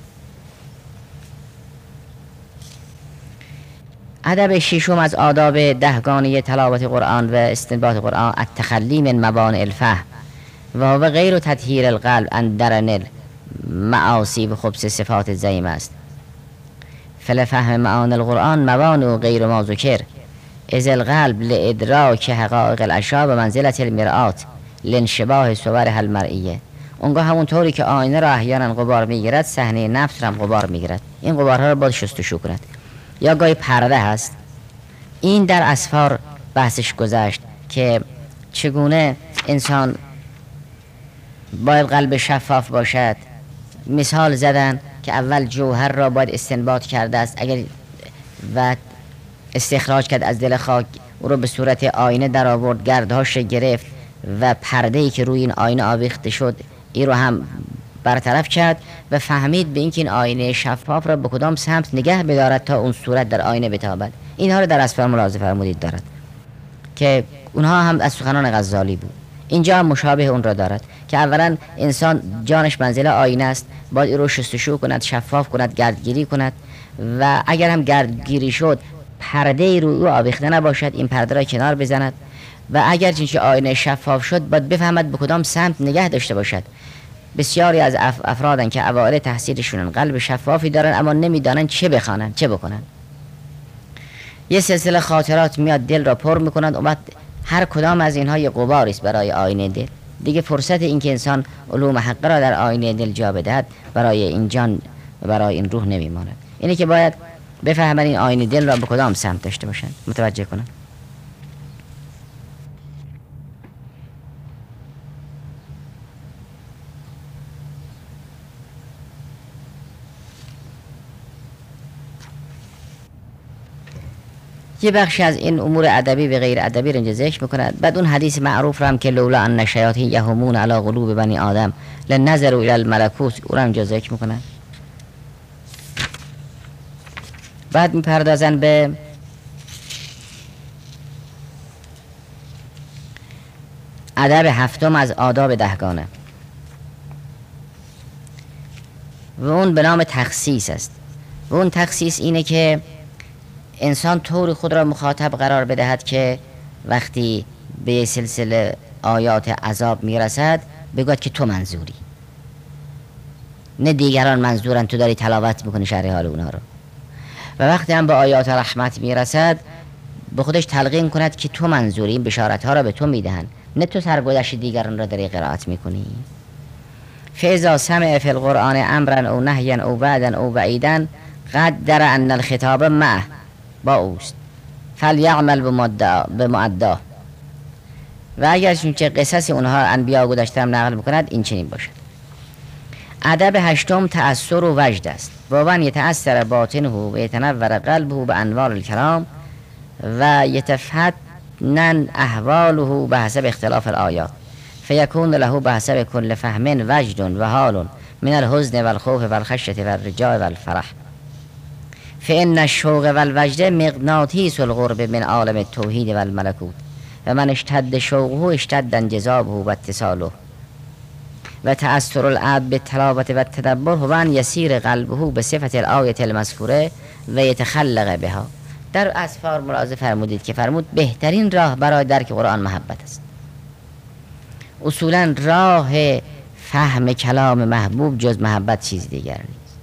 ادب ششم از آداب دهگانه تلاوت قرآن و استنباط قرآن التخلی من موانع الفهم و هو غیر تطهیر القلب عن درن المعاصی و خبث صفات زعیم است. فلفهم معانی القرآن موانع غیر ما ذکر از القلب لادراک حقائق الاشیاء و منزلت المرآت لانشباه صورها المرئیه. اونگاه همون طوری که آینه را احیانا غبار میگیرد صحنه نفس را هم غبار میگیرد، این غبارها را باید شستشو کند. یا گاهی پرده هست، این در اسفار بحثش گذشت که چگونه انسان باید قلب شفاف باشد. مثال زدن که اول جوهر را باید استنباط کرده است، اگر و استخراج کرد از دل خاک، او رو به صورت آینه در آورد، گردهاش گرفت و پرده‌ای که روی این آینه آویخته شد این رو هم برطرف کرد و فهمید به اینکه این آینه شفاف را به کدام سمت نگه بدارد تا اون صورت در آینه بتابد. اینها رو در اسفار ملاحظه فرمودید دارد که اونها هم از سخنان غزالی بود. اینجا هم مشابه اون را دارد که اولا انسان جانش منزل آینه است، باید این رو شستشو کند، شفاف کند، گردگیری کند و اگر هم گردگیری شد پرده روی او آویخته نباشد، این پرده را کنار بزند و اگر چنین آینه شفاف شد باید بفهمد به کدام سمت نگه داشته باشد. بسیاری از اف افرادن که اوائل تحصیلشون قلب شفافی دارن اما نمیدانن چه بخوانن چه بکنن. یه سلسله خاطرات میاد دل را پر میکنند و بعد هر کدام از اینها یه غباری است برای آینه دل. دیگه فرصت این که انسان علوم حق را در آینه دل جا بدهد برای این جان و برای این روح نمیماند. اینه که باید بفهمن این آینه دل را به کدام سمت داشته باشن، متوجه کنن. یه بخشی از این امور ادبی و غیر ادبی رو اینجا ذکر میکند. بعد اون حدیث معروف رو هم که لولا ان الشیاطین یهمون علی قلوب بنی آدم لنظروا الی الملکوت، اون رو اینجا ذکر میکنند. بعد میپردازن به ادب هفتم از آداب دهگانه و اون به نام تخصیص است. و اون تخصیص اینه که انسان طور خود را مخاطب قرار بدهد که وقتی به سلسله آیات عذاب میرسد بگوید که تو منظوری، نه دیگران منظورن تو داری تلاوت میکنی شرح حال اونا رو. و وقتی هم به آیات رحمت میرسد به خودش تلقین کند که تو منظوری، این بشارت ها را به تو میدهن، نه تو سرگذشت دیگران را داری قرائت میکنی. فاذا سمع فی القرآن امرا او نهیا او وعدا او وعیدا قدر ان الخطاب معه، با اوست، فلیعمل بمعداه. و اگر چه قصص اونها انبیا گذشته هم نقل میکند این چنین باشد. ادب هشتم تأثر و وجد است. ومن یتأثر باطنه و یتنور قلبه به انوار الکلام و یتفتن احواله بحسب اختلاف الآیات فیکون له بحسب کل فهم وجد و حال من الحزن و الخوف و الخشیة و الرجاء و الفرح. فإن الشوق و الوجد مغناطیس القرب من عالم التوحید و الملکوت و من اشتد شوقه اشتد انجذابه و اتصاله و تأثر العبد بالتلاوة و التدبر هو ان یسیر قلبه به صفت الآیة المذکوره و یتخلق بها. در اسفار ملاحظه فرمودید که فرمود بهترین راه برای درک قرآن محبت است. اصولا راه فهم کلام محبوب جز محبت چیز دیگر نیست.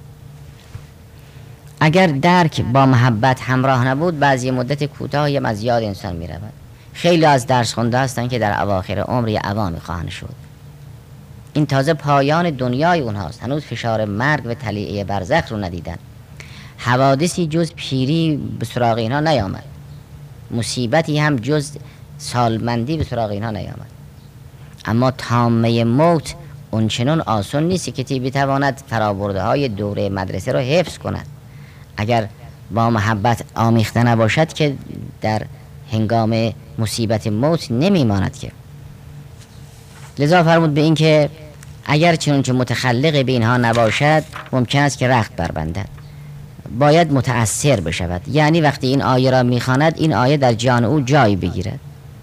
اگر درک با محبت همراه نبود بعضی مدت کوتاهی هم از یاد انسان می رود. خیلی از درس خونده هستند که در اواخر عمر یا عوامی خواهند شد. این تازه پایان دنیای اونهاست، هنوز فشار مرگ و طلیعه برزخ رو ندیدن. حوادثی جز پیری به سراغ اینها نیامد، مصیبتی هم جز سالمندی به سراغ اینها نیامد. اما تامه موت اونچنان آسان نیست که تی بتواند فرابرده های دوره مدرسه را حفظ کند. اگر با محبت آمیخته نباشد که در هنگام مصیبت موت نمیماند که. لذا فرمود به این که اگر چنانچه متخلق به اینها نباشد ممکن است که رخت بربندد، باید متأثر بشود. یعنی وقتی این آیه را میخواند این آیه در جان او جای بگیرد.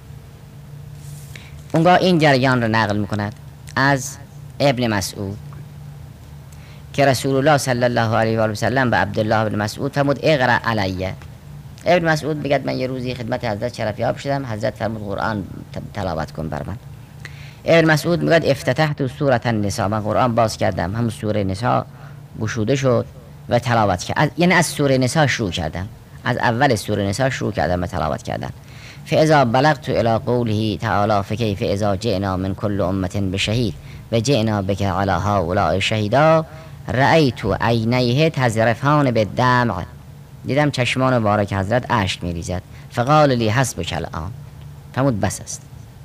اونگاه این جریان را نقل میکند از ابن مسعود که رسول الله صلی الله علیه و آله و سلم به عبدالله بن مسعود فرمود اقرأ علیه. ابن مسعود بگد من یه روزی خدمت حضرت شرفیاب شدم، حضرت فرمود قرآن تلاوت کن بر من. ابن مسعود میگد افتتحت سوره النساء، من قرآن باز کردم، همون سوره نساء گشوده شد و تلاوت کرد. یعنی از سوره نساء شروع کردم، از اول سوره نساء شروع کردم و تلاوت کردم. فاذا بلغت الى قوله تعالی فكيف اذا جئنا من كل امه بشهید و جئنا بك على هؤلاء شهیدا رأیت عینیه تذرفان بالدمع، دیدم چشمان مبارک حضرت اشک میریزد. فقال لی حسبک الان، فرمود بس است.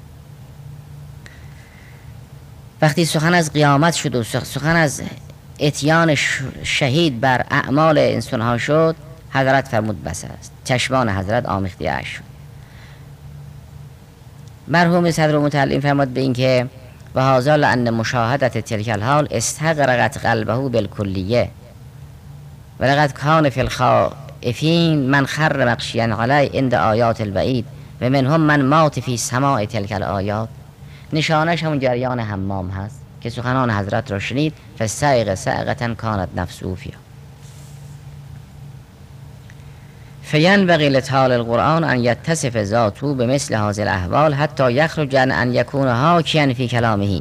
وقتی سخن از قیامت شد و سخن از اتیان شهید بر اعمال انسانها شد حضرت فرمود بس است، چشمان حضرت آمیخته اشک شد. مرحوم صدر متعلم فرمود به این که و هذا لأن مشاهدت تلك الحال استغرقت قلبه بالکلیه و لقد کان فی الخائفین من خر مغشیا علی عند آیات الوعید و منهم من مات فی سماع تلك الآیات. نشانش همون جریان حمام هست که سخنان حضرت را شنید فسائق سائقة کانت نفسه فیها. فینبغی لطالب القرآن ان یتصف ذاته بمثل هذه الاحوال حتی یخرج عن ان یکون حاکیا فی کلامه.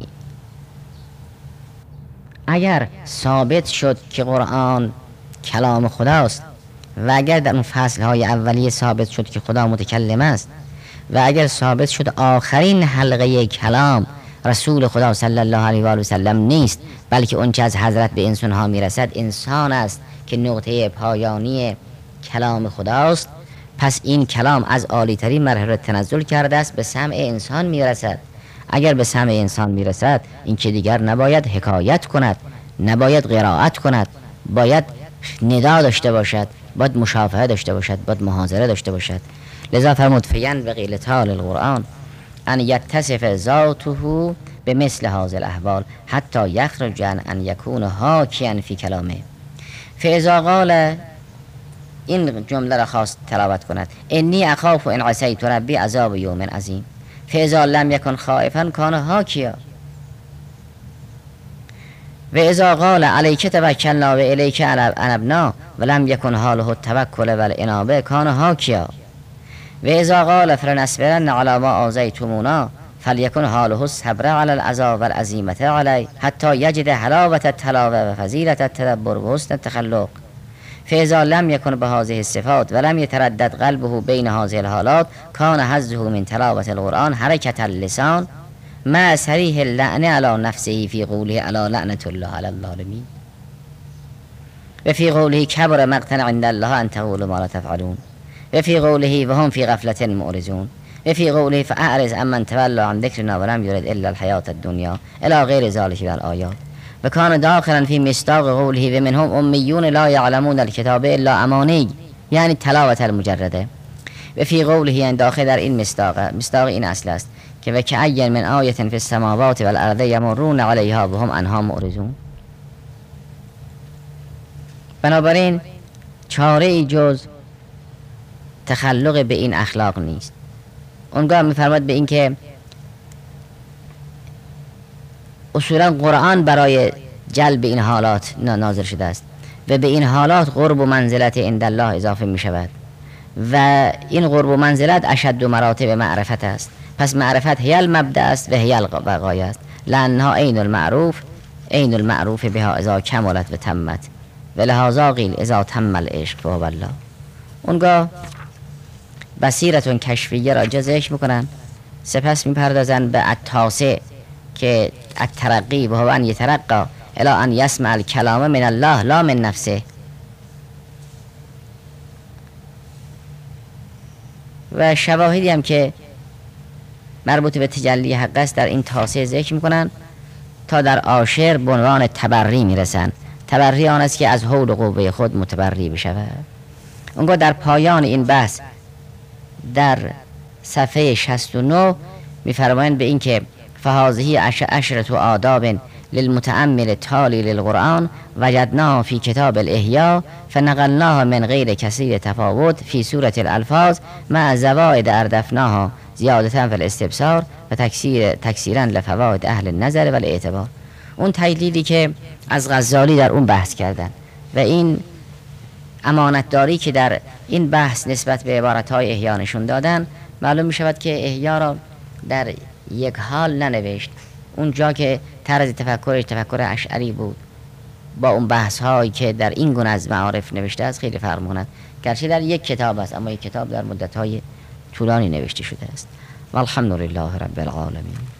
اگر ثابت شد که قرآن کلام خداست و اگر در اون فصل های اولیه ثابت شد که خدا متکلم است و اگر ثابت شد آخرین حلقه کلام رسول خدا صلی الله علیه و آله و سلم نیست بلکه اون چه از حضرت به انسان ها میرسد انسان است که نقطه پایانی کلام خداست، پس این کلام از عالی ترین مرحله تنزل کرده است به سمع انسان میرسد. اگر به سمع انسان میرسد این که دیگر نباید حکایت کند، نباید قرائت کند، باید ندا داشته باشد، باید مشافهه داشته باشد، باید محاضره داشته باشد. لذا فرمود فینبغی لطالب القرآن ان یتصف ذاته بمثل هذه الاحوال حتی یخرج عن ان یکون حاکیا فی کلامه. فاذا قال، این جمله را خواست تلاوت کند، انی اخاف ان عصیت ربی عذاب یوم عظیم. فاذا لم یکن خائفا کان حاکیا. و اذا قال علیک توکلنا و الیک انبنا و لم یکن حاله التوکل و الانابه کان حاکیا. و اذا قال فلنصبرن علی ما آذیتمونا فلیکن حاله الصبر علی العذاب و العزیمة علی حتی یجد حلاوة التلاوه و فضیلة التدبر و حسن التخلق. فاذا لم يكن بهذه الصفات ولم يتردد قلبه بين هذه الحالات كان حظه من تلاوة القرآن حركة اللسان مع صریح اللعنة على نفسه في قوله على لعنة الله على الظالمين و في قوله كبر مقتا عند الله ان تقولوا ما لا تفعلون و في قوله وهم في غفلة معرضون و في قوله فاعرض عمن تولى عن ذكرنا ولم يرد الا الحياة الدنيا الى غير ذلك من الآيات. و كان داخلا في مصداق قوله و منهم امیون لا يعلمون الكتاب الا امانی یعنی تلاوت المجرده. و في قوله یعنی داخل در این مصداق مصداق این اصل است که و کأی من آیة فی السماوات والارض یمرون علیها و هم عنها معرضون. بنابراین چاره ای جز تخلق به این اخلاق نیست. اونگاه میفرماد به این که اصولا قرآن برای جلب این حالات نازل شده است و به این حالات قرب و منزلت عند الله اضافه می شود و این قرب و منزلت اشد و مراتب معرفت است. پس معرفت هی المبدأ است و هی الغایه است. لانها عین المعروف عین المعروف بها اذا کملت و تمت و لهذا قیل اذا تم العشق فهو الله. اونگاه بصیرتون کشفیه را ذکر میکنن، سپس میپردازن به التاسع که الترقی و هو ان یترقى الی ان یسمع الکلام من الله لا من نفسه. و شواهدی هم که مربوط به تجلی حق است در این تاسع ذکر میکنن تا در عاشر به عنوان تبری میرسن. تبری آن است که از حول و قوه خود متبری بشود. اونگاه در پایان این بحث در صفحه شصت و نه میفرمایند به این که فهذه عشرة آداب للمتأمل تالی للقرآن وجدناها في کتاب الاحیا فنقلناها من غیر کثیر تفاوت في سورة الالفاظ مع زوائد اردفناها زیادتا فی الاستبصار و تکثیر تکثیرا لفوائد اهل النظر و الاعتبار. اون تحلیلی که از غزالی در اون بحث کردن و این امانتداری که در این بحث نسبت به عبارتهای احیا نشون دادن، معلوم می شود که احیا را در یک حال ننوشت. اونجا که طرز تفکرش تفکر اشعری بود با اون بحث هایی که در این گونه از معارف نوشته است خیلی فرق می‌کند. گرچه در یک کتاب است اما یک کتاب در مدت های طولانی نوشته شده است. والحمد لله رب العالمین.